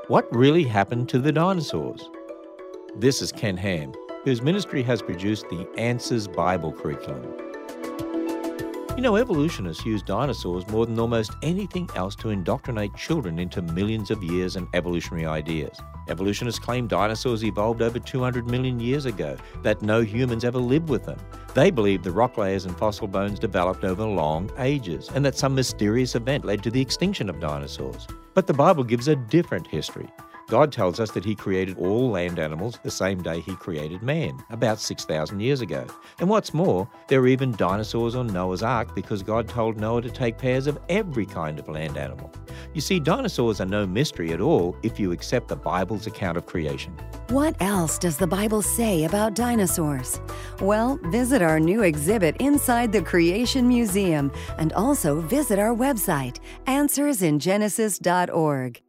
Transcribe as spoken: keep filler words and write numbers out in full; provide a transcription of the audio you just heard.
What really happened to the dinosaurs? This is Ken Ham, whose ministry has produced the Answers Bible curriculum. You know, evolutionists use dinosaurs more than almost anything else to indoctrinate children into millions of years and evolutionary ideas. Evolutionists claim dinosaurs evolved over two hundred million years ago, that no humans ever lived with them. They believe the rock layers and fossil bones developed over long ages, and that some mysterious event led to the extinction of dinosaurs. But the Bible gives a different history. God tells us that he created all land animals the same day he created man, about six thousand years ago. And what's more, there are even dinosaurs on Noah's Ark because God told Noah to take pairs of every kind of land animal. You see, dinosaurs are no mystery at all if you accept the Bible's account of creation. What else does the Bible say about dinosaurs? Well, visit our new exhibit inside the Creation Museum and also visit our website, answers in genesis dot org.